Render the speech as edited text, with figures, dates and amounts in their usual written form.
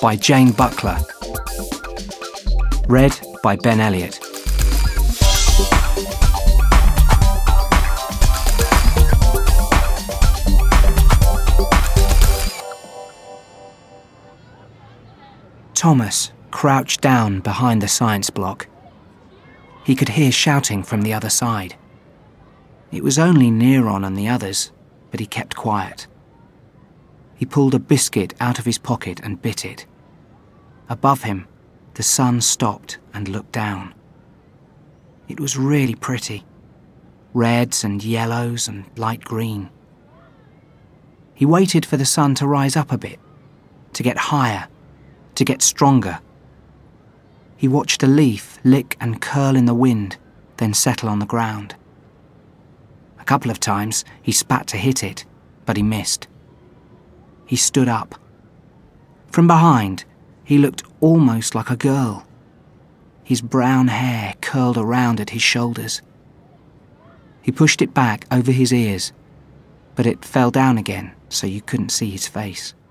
by Jane Buckler. Read by Ben Elliott. Thomas crouched down behind the science block. He could hear shouting from the other side. It was only Neron and the others, but he kept quiet. He pulled a biscuit out of his pocket and bit it. Above him, the sun stopped and looked down. It was really pretty. Reds and yellows and light green. He waited for the sun to rise up a bit, to get higher, to get stronger. He watched a leaf lick and curl in the wind, then settle on the ground. A couple of times he spat to hit it, but he missed. He stood up. From behind, he looked almost like a girl. His brown hair curled around at his shoulders. He pushed it back over his ears, but it fell down again so you couldn't see his face.